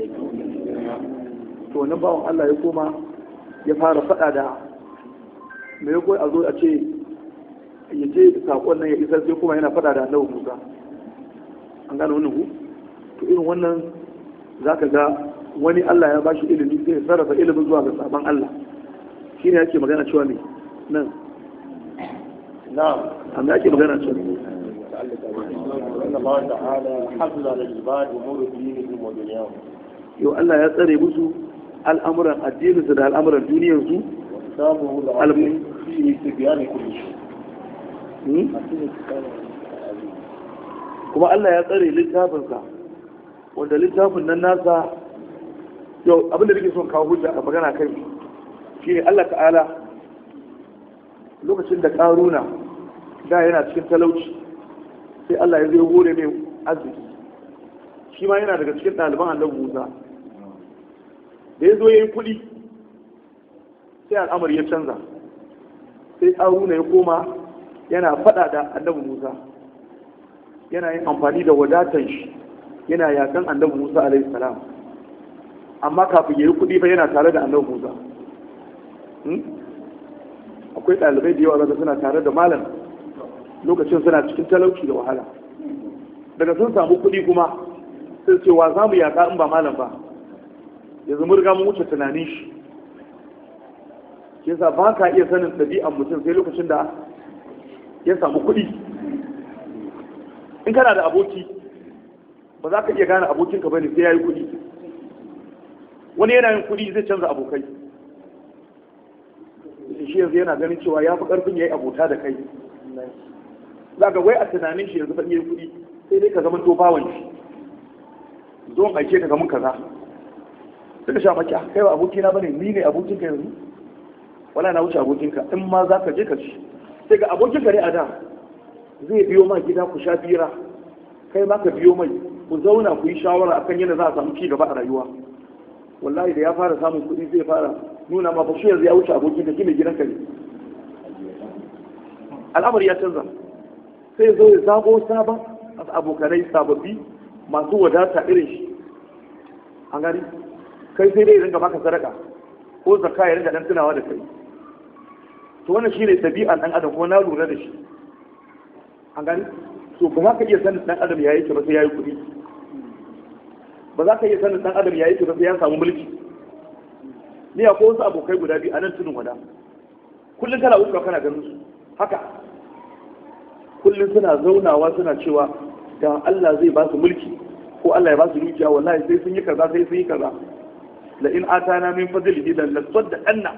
to wannan bawan Allah ya koma ya fara fada da mai koyi a zo a ce ya je sakon nan ya isar sai kuma yana fada da annabi Musa an gane wannan ku to irin wannan zaka ga wani Allah ya bashi ilimi sai ya sarrafa ilimin zuwa ga sabon Allah shine yake magana cewa ne nan نعم amma yake magana cewa إن الله تعالى حفظ على العباد أمور دينهم ودنياهم yau Allah ya tsare musu al'amuran addininsu da al'amuran duniyarsu وكتابه العظيم فيه تبيان كل شيء kuma Allah ya tsare littafinsa wanda littafin nan nasa yau abinda nake son kawo hujja a magana kai shine Allah ta'ala lokacin da karuna da yana cikin talauci sai Allah ya zai hore mai arziki shi ma yana daga cikin ɗaliban annabi Musa da ya zo ya yi kuɗi sai al'amari ya canza sai Haruna ya koma yana faɗa da annabi Musa yana yin amfani da wadatan shi yana yakan annabi Musa alaihi salam amma kafin ya yi kuɗi fa yana tare da annabi Musa akwai ɗalibai da yawa zaka suna tare da malam lokacin suna cikin talauci da wahala daga sun samu kuɗi kuma sai cewa za mu yaƙa in ba malam ba yanzu mun riga mun wuce tunanin shi yasa ba ka iya sanin ɗabi'an mutum sai lokacin da ya samu kuɗi in kana da aboki ba za ka iya gane abokinka ba ne sai ya yi kuɗi wani yana yin kuɗi zai canza abokai shi yanzu yana ganin cewa ya fi ƙarfin ya yi abota da kai za ga wai a tunanin shi yanzu fa iya yi kuɗi sai dai ka zama to bawan shi zo in aike ka ga mun kaza suka sha maki kai ba abokina bane ni ne abokinka yanzu wala na wuce abokinka in ma za ka je ka ci sai ga abokinka ne a da zai biyo ma gida ku sha bira kai ma ka biyo mai ku zauna ku yi shawara akan yadda za a samu ci gaba a rayuwa wallahi da ya fara samun kuɗi zai fara nuna ma ba shi yanzu ya wuce abokinka shi mai gidanka ne al'amari ya canza sai zo ya zago sabon abokanai sababbi masu wadata irin shi an gani kai sai dai ringa baka sadaka ko zakka ya ringa dan tunawa da kai to wannan shine tabi'an dan adam kuma na lura da shi an gani to ba za ka iya sanin dan adam yayi ke ba sai yayi kuɗi ba za ka iya sanin dan adam yayi ke ba sai ya samu mulki ni akwai wasu abokai guda biyu a nan tudun wada kullum kana wucewa kana ganin su haka kullum suna zaunawa suna cewa da Allah zai ba su mulki ko Allah ya ba su dukiya wallahi sai sun yi kaza sai sun yi kaza la in atana min fadlihi lan nasadda anna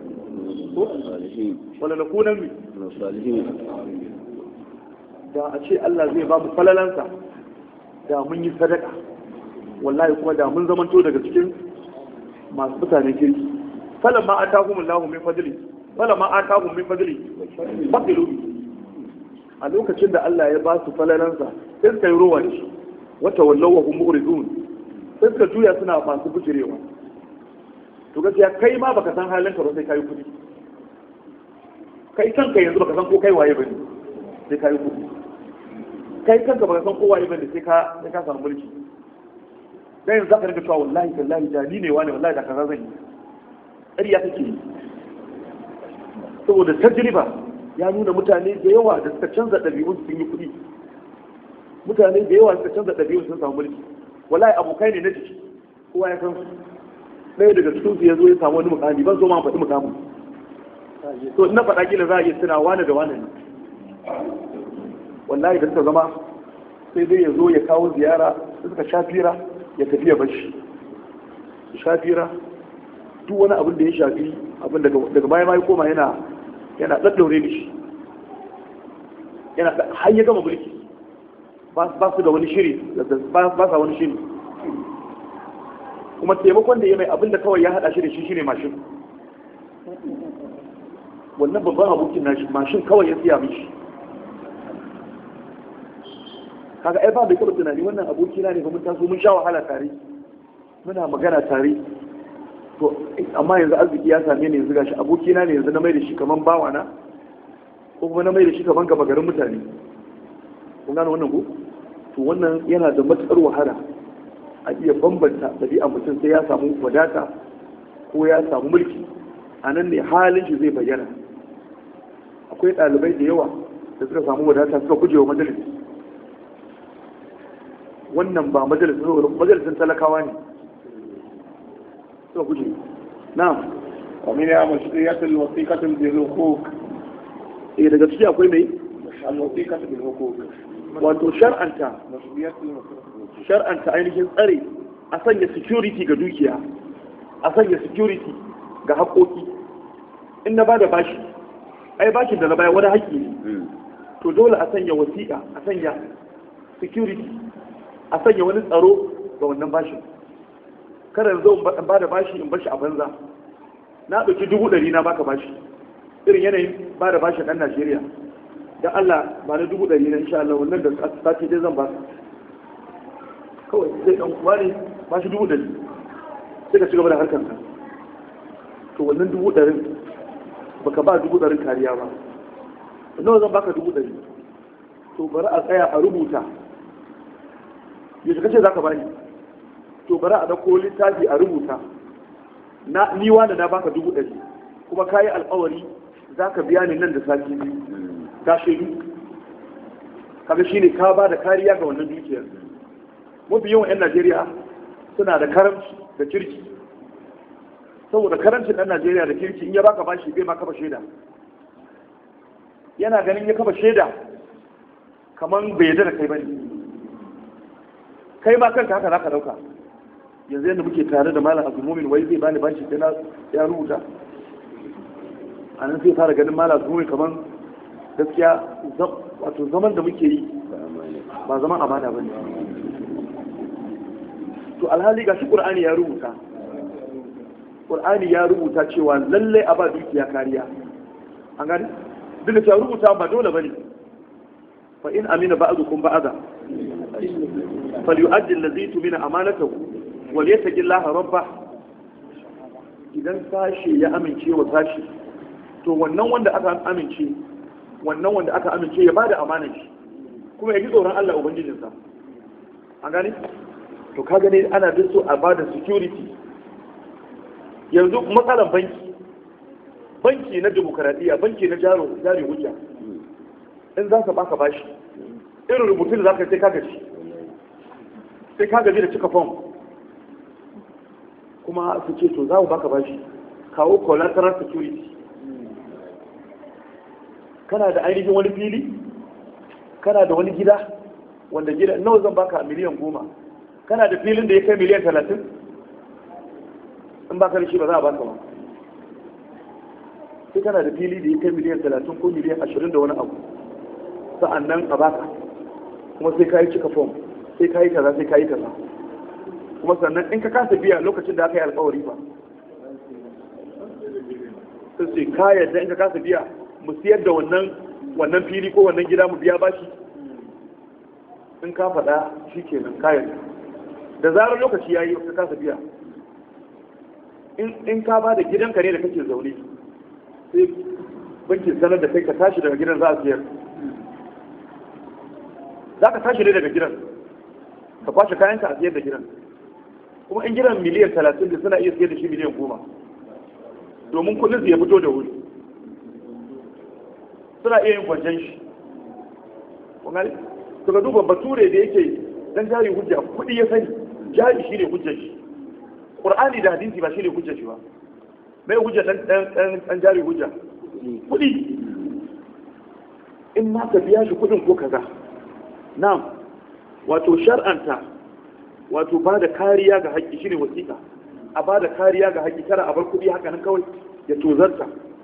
wala nakuna min salihin da a ce Allah zai ba mu falalansa da mun yi sadaka wallahi kuma da mun zamanto daga cikin masu mutane kirki falan ma atahum Allahu min fadli falan ma atahum min fadli fadilu a lokacin da Allah ya ba su falalansa sai suka yi rowa da shi wata wallau wa hum mu'ridun sai suka juya suna masu bujirewa to gaskiya kai ma baka san halin ka ba sai kai kudi kai kanka yanzu baka san ko kai waye bane sai kai kudi kai kanka baka san ko waye bane sai ka sai ka samu mulki dan yanzu zaka rinka cewa wallahi tallahi da ni ne wani wallahi da kaza zan yi ƙarya take yi saboda tajriba ya nuna mutane da yawa da suka canza ɗabi'un sun yi kuɗi mutane da yawa suka canza ɗabi'un sun samu mulki wallahi abokai ne na jiki kowa ya san su ɗaya daga cikin su ya zo ya samu wani mukami ban so ma faɗi mukamin to na faɗa kila za a iya tuna wani da wani ne wallahi da suka zama sai dai ya zo ya kawo ziyara suka shafira ya tafi ya bashi shafira duk wani abin da ya shafi abin daga baya ma ya koma yana yana ɗaɗɗaure da shi yana har ya gama mulki ba su da wani shiri ba sa wani shiri kuma taimakon da ya mai abinda kawai ya haɗa shi da shi shine mashin wannan babban abokin nashi mashin kawai ya siya mishi kaga ai ba bai taɓa tunani wannan abokina ne ba mun taso mun sha wahala tare muna magana tare to amma yanzu arziki ya same ni yanzu gashi abokina ne yanzu na mai da shi kaman bawana ko kuma na mai da shi kaman gaba garin mutane kun gano wannan ko to wannan yana da matsar wahala a iya bambanta ɗabi'a mutum sai ya samu wadata ko ya samu mulki a nan ne halin shi zai bayyana akwai ɗalibai da yawa da suka samu wadata suka guje wa majalis wannan ba majalisun majalisun talakawa ne suka guje na'am ومن مشروعية الوثيقة بالحقوق eh daga ciki akwai mai الوثيقة بالحقوق wato shar'anta مشروعية shar'anta ainihin tsare a sanya security ga dukiya a sanya security ga haƙoƙi in na bada bashi ai bashin da na baya wani haƙƙi ne to dole a sanya wasiƙa a sanya security a sanya wani tsaro ga wannan bashin kada zo in bada bashi in bashi a banza na ɗauki dubu ɗari na baka bashi irin yanayin bada bashi ɗan Najeriya dan Allah ba na dubu ɗari na insha Allah wannan da sati dai zan ba kawai zai dan kuma ne ba shi dubu ɗari sai ka ci gaba da harkar ka to wannan dubu ɗarin baka ba dubu ɗarin kariya ba nawa zan baka dubu ɗari to bari a tsaya a rubuta yanzu kace za ka bani to bari a dauko littafi a rubuta na ni wanda na baka dubu ɗari kuma kayi alƙawari za ka biya ni nan da sati biyu ka shaidu kaga shine ka ba da kariya ga wannan dukiyar mafi yawan 'yan Najeriya suna da karamci da kirki saboda karamcin ɗan Najeriya da kirki in ya baka bashi bai ma kafa shaida yana ganin ya kafa shaida kamar bai yarda da kai bane kai ma kanka haka zaka dauka yanzu yadda muke tare da malam Abdulmumin wai zai bani bashi sai na ya rubuta a nan sai fara ganin malam Abdulmumin kamar gaskiya wato zaman da muke yi ba zaman amana bane to alhali ga shi Qur'ani ya rubuta Qur'ani ya rubuta cewa lallai a ba dukiya kariya an gani duk da cewa rubuta ba dole bane fa in amina ba'dukum ba'da falyu'addi allazi tumina amanatahu wal yattaqillaha rabbah idan sashi ya amince wa sashi to wannan wanda aka amince wannan wanda aka amince ya bada amanar shi kuma ya ji tsoron Allah ubangijinsa an gani to ka gane ana da so a bada security yanzu matsalan banki banki na demokaradiyya banki na jaro jari hujja in za ka baka bashi irin rubutun da za ka sai ka gaji sai ka gaji da cika form kuma su ce to za mu baka bashi kawo collateral security kana da ainihin wani fili kana da wani gida wanda gida nawa zan baka miliyan goma kana da filin da ya kai miliyan talatin in baka da shi ba za a baka ba sai kana da fili da ya kai miliyan talatin ko miliyan ashirin da wani abu sa'an nan a baka kuma sai ka yi cika fom sai ka yi kaza sai ka yi kaza kuma sannan in ka kasa biya lokacin da aka yi alkawari ba sai ka yadda in ka kasa biya mu siyar da wannan wannan fili ko wannan gida mu biya bashi in ka faɗa shi kenan ka yadda da zarar lokaci ya yi ka kasa biya in ka ba da gidanka ne da kake zaune sai bankin sanar da kai ka tashi daga gidan za a siyar za ka tashi ne daga gidan ka kwashe kayanka a siyar da gidan kuma in gidan miliyan talatin da suna iya siyar da shi miliyan goma domin kudin su ya fito da wuri suna iya yin kwancen shi kungali to ga duba bature da yake dan jari hujja kudi ya sani jari shi ne hujjar shi qur'ani da hadisi ba shi ne hujjar shi ba mai hujjar dan dan dan jari hujja kudi in ma ka biya shi kudin ko kaza na'am wato shar'anta wato ba da kariya ga haƙƙi shine wasiƙa a ba da kariya ga haƙƙi kara a bar kudi haka nan kawai ya tozarta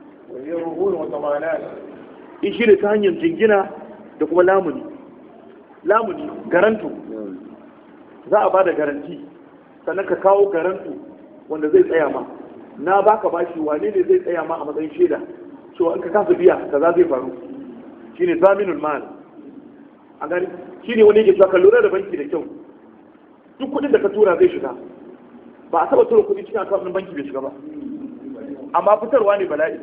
in shi ne ta hanyar jingina da kuma lamuni lamuni garanto za a ba da garanti sannan ka kawo garanto wanda zai tsaya ma na baka bashi wane ne zai tsaya ma a matsayin shaida cewa in ka kasa biya kaza zai faru shine zaminul mal a gani shine wani yake cewa ka lura da banki da kyau duk kudin da ka tura zai shiga ba a taba tura kudi cikin akawun banki bai shiga ba amma fitarwa ne bala'i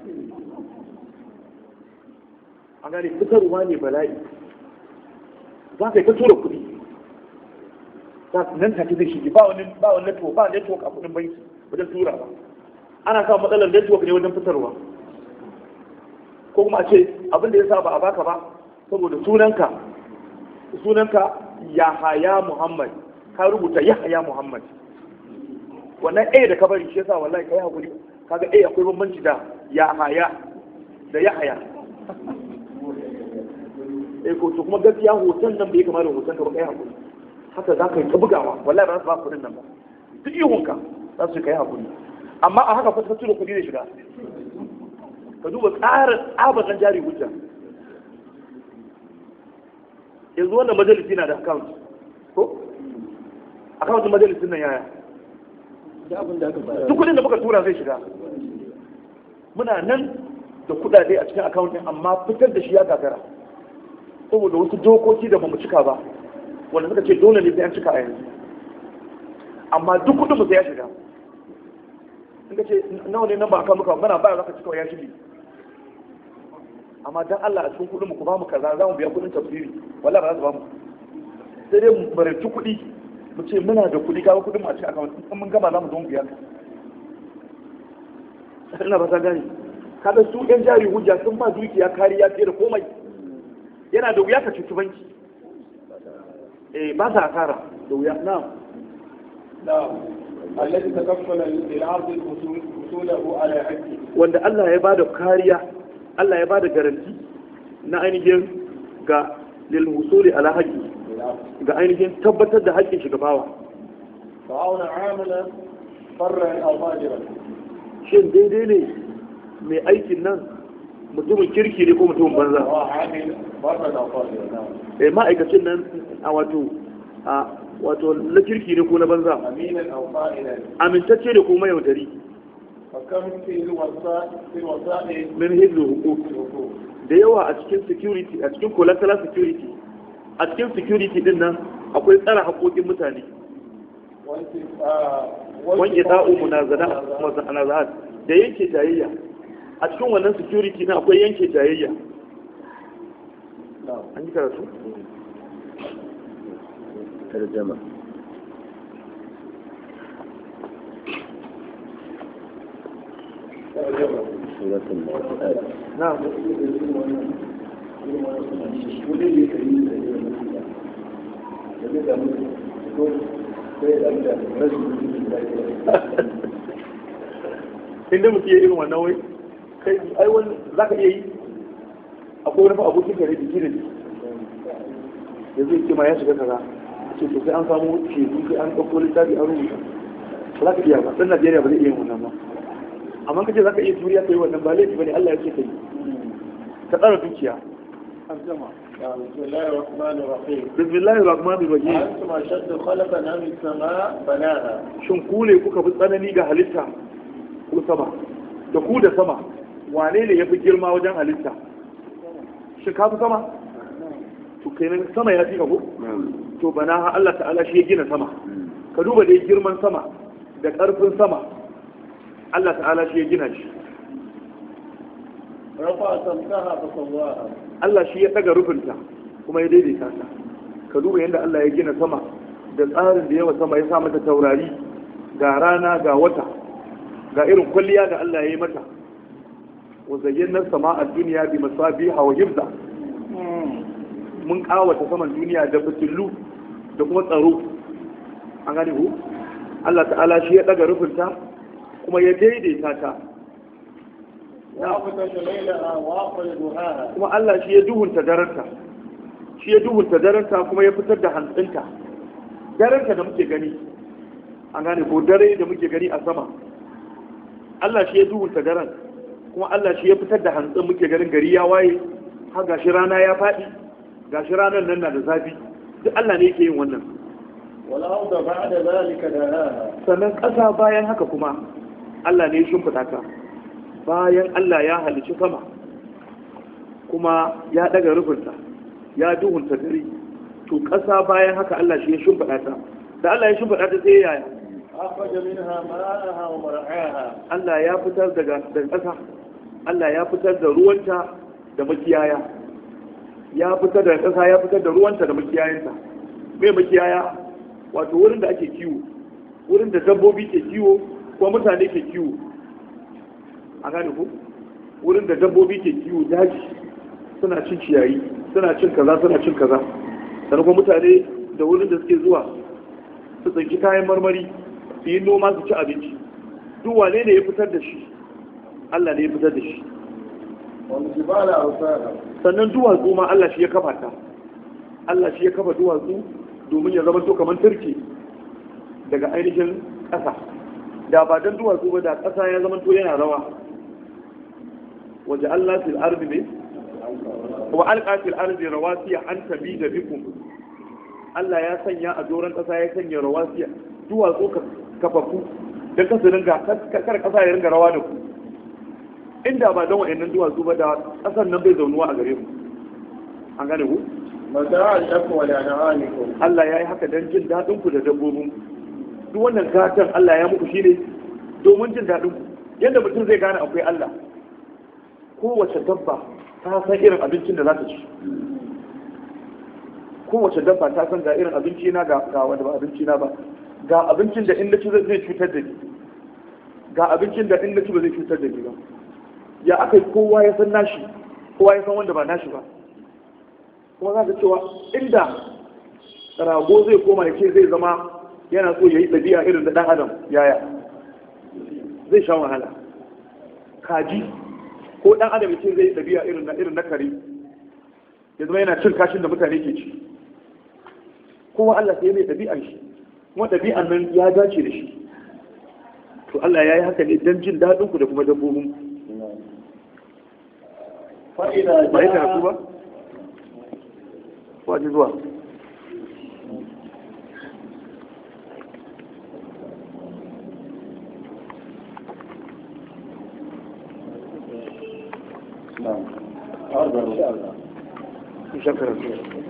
a gani fitarwa ne bala'i za ka yi ta tura kudi nan take zai shige ba wani ba wani network ba network a kudin banki wajen tura ba ana samun matsalar network ne wajen fitarwa ko kuma a ce abin da ya sa ba a baka ba saboda sunanka sunanka Yahaya Muhammad ka rubuta Yahaya Muhammad wannan A da ka bari shi yasa wallahi kai hakuri kaga A akwai bambanci da Yahaya da Yahaya eh ko to kuma gaskiya hoton nan bai kamar da hoton ka ba kai hakuri haka za ka yi ta bugawa wallahi ba za su ba kudin nan ba duk ihunka za su kai hakuri amma a haka kwata tura kudi zai shiga ka duba tsarin tsabar jari hujja yanzu wannan majalisi na da account ko account majalisin nan yaya duk kudin da muka tura zai shiga muna nan da kudade a cikin akawuntin amma fitar da shi ya gagara saboda wasu dokoki da ba mu cika ba wanda suka ce dole ne sai an cika a yanzu amma duk kudin mu sai ya shiga in ka ce nawa ne nan ba aka muka mana ba za ka cika ya shige amma dan Allah a cikin kudin mu ku ba mu kaza za mu biya kudin tafsiri wallahi ba za su ba mu sai dai mu baranci kudi mu ce muna da kudi kawo kudin mu a cikin akawuntin in mun gama za mu zo mu biya ka ina ba sa gani kada su yan jari hujja sun ba dukiya kariya fiye da komai yana da wuya ka cuci banki eh ba sa asara da wuya na na alladhi takaffala lil abd usulahu ala haqqi wanda Allah ya bada kariya Allah ya bada garanti na ainihin ga lil husuli ala haqqi ga ainihin tabbatar da haƙƙin shi gabawa fa'auna amala farra aw fajira shin daidai ne mai aikin nan mutumin kirki ne ko mutumin banza eh ma'aikacin nan a wato a wato na kirki ne ko na banza amintacce ne ko mayaudari min hizlu hukuk da yawa a cikin security a cikin collateral security a cikin security din nan akwai tsara haƙoƙin mutane wanke da'u munazana da yanke tayayya a cikin wannan security na akwai yanke jayayya an yi karatu? tarjama suratul mu'ad na'am inda muke irin wannan wai kai ai wani za ka iya yi akwai wani abokin kare da jirin ya zai ce ma ya shiga kaza ce to sai an samu shezu sai an ɗauko littafi an rubuta ba za ka iya ba ɗan Najeriya ba zai iya yin wannan ba amma kace za ka iya juriya kai wannan ba laifi bane Allah ya ce kai ka tsara dukiya an gama بسم الله الرحمن الرحيم بسم الله الرحمن الرحيم أنتم أشد خلقا أم السماء بناها shin ku ne kuka fi tsanani ga halitta ko sama da ku da sama wane ne ya fi girma wajen halitta shi ka fi sama to kenan sama ya fi ko to bana ha Allah ta'ala shi ya gina sama ka duba dai girman sama da ƙarfin sama Allah ta'ala shi ya gina shi rafa samkaha fa sawwaha Allah shi ya daga rufinta kuma ya daidaita ta ka duba yadda Allah ya gina sama da tsarin da yawa sama ya sa mata taurari ga rana ga wata ga irin kwalliya da Allah ya yi mata wa zayyana sama'a duniya bi masabiha wa hifza mun kawata saman duniya da fitilu da kuma tsaro an gane ku Allah ta'ala shi ya daga rufinta kuma ya daidaita ta kuma Allah shi ya duhunta daranta shi ya duhunta daranta kuma ya fitar da hantsinta daranta da muke gani an gane ko dare da muke gani a sama Allah shi ya duhunta daren kuma Allah shi ya fitar da hantsin muke ganin gari ya waye har gashi rana ya faɗi gashi ranar nan na da zafi duk Allah ne yake yin wannan والأرض بعد ذلك دهاها sannan ƙasa bayan haka kuma Allah ne ya shimfiɗa ta bayan Allah ya halicci sama kuma ya ɗaga rufinta ya duhunta dare to ƙasa bayan haka Allah shi ya shimfiɗa ta da Allah ya shimfiɗa ta sai yaya أخرج منها ماءها ومرعاها Allah ya fitar daga daga ƙasa Allah ya fitar da ruwanta da makiyaya ya fitar da ƙasa ya fitar da ruwanta da makiyayanta mai makiyaya wato wurin da ake kiwo wurin da dabbobi ke kiwo ko mutane ke kiwo a gane ku wurin da dabbobi ke kiwo daji suna cin ciyayi suna cin kaza suna cin kaza sannan kuma mutane da wurin da suke zuwa su tsinki kayan marmari su yi noma su ci abinci duk wane ne ya fitar da shi Allah ne ya fitar da shi والجبال أوتادا sannan duwatsu ma Allah shi ya kafa ta Allah shi ya kafa duwatsu domin ya zama to kamar turke daga ainihin ƙasa da ba don duwatsu ba da ƙasa ya zama to yana rawa waje Allah fil ardi ne wa alqa fil ardi rawasiya an tamida bikum Allah ya sanya a doron ƙasa ya sanya rawasiya duwatsu kafafu don kasa ringa kar ƙasa ya ringa rawa da ku inda ba don wa'annan duwatsu ba da ƙasar nan bai zaunuwa a gare mu an gane ku متاع لكم ولأنعامكم Allah ya yi haka don jin daɗin ku da dabbobin duk wannan gatan Allah ya muku shine domin jin daɗin ku yadda mutum zai gane akwai Allah kowace dabba ta san irin abincin da za ta ci kowace dabba ta san ga irin abinci na ga wanda ba abinci na ba ga abincin da in na ci zai cutar da ni ga abincin da in na ci ba zai cutar da ni ba ya aka kowa ya san nashi kowa ya san wanda ba nashi ba kuma za ka cewa inda rago zai koma ya ce zai zama yana so ya yi ɗabi'a irin da ɗan adam yaya zai sha wahala kaji ko ɗan adam ya ce zai yi ɗabi'a irin na irin na kare ya zama yana cin kashin da mutane ke ci kowa Allah sai mai ɗabi'ar shi kuma ɗabi'an nan ya dace da shi to Allah ya yi haka ne don jin daɗin ku da kuma dabbobin فإذا ba ya جاء karatu ba ba ji zuwa نعم أربعة إن شاء الله insha karatu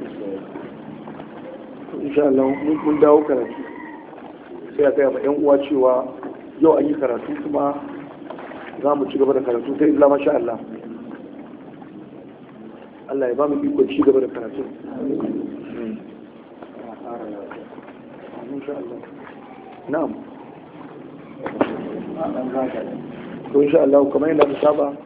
insha Allah mun dawo karatu sai a gaya ma yan uwa cewa yau an yi karatu kuma za mu ci gaba da karatu sai illa masha Allah Allah ya ba mu iko ci gaba da karatu insha Allah na'am to insha Allah kamar yadda muka saba